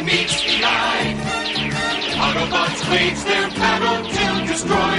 meets the eye. Autobots wage their battle to destroy